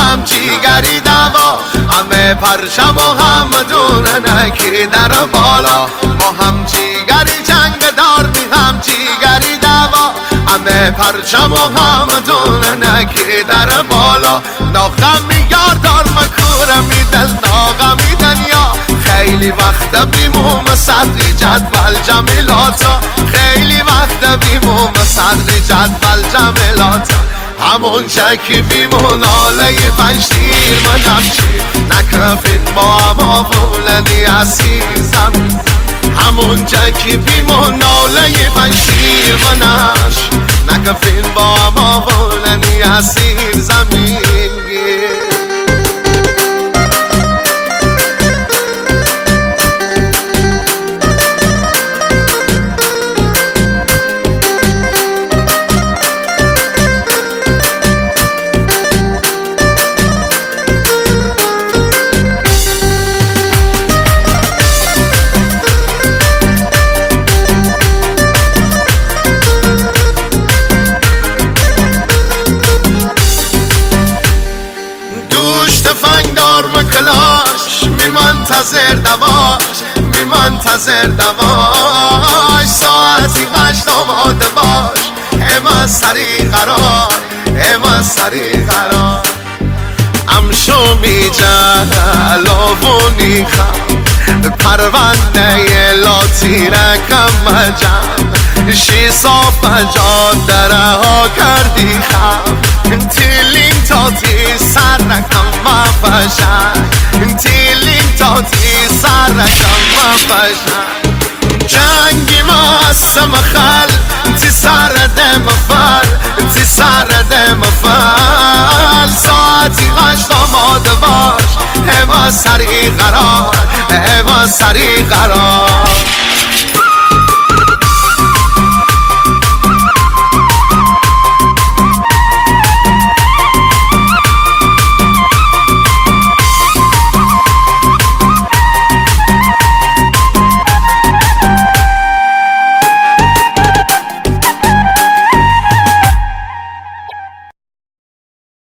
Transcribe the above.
هم جیگری دوا، همه پرچم و همه دوننکی در بالا. با هم جیگری جنگ دار می هم جیگری دوا، همه پرچم و همه دوننکی در بالا. ناغمی یار دار مکوره میدل ناغمی دنیا، خیلی وقت بیموم صدری جدول جمیلاتا، خیلی وقت بیموم صدری جدول جمیلاتا. همون چکی بیمون آله پنجتیر منم چی نکرفین با هم آفولنی عزیزم. همون چکی بیمون آله پنجتیر منم نکرفین با هم آفولنی عزیزم. تفنگدار مکلاش میمنتظر دواش، میمنتظر دواش. ساعتی 8 آماده باش، اما سری قرار، اما سری قرار. امشو میجلوونی خم پرونده لاتیرکم مجم، شی صاف جادره ها کردی خم. تیلین تاتی سرکم مفشن، تیلین تاتی سرکم مفشن. جنگی ماسم خل تی سرد مفر، تی سرد مفر. ساعتی 8 آماده باش، اما سری قرار، اما سری قرار.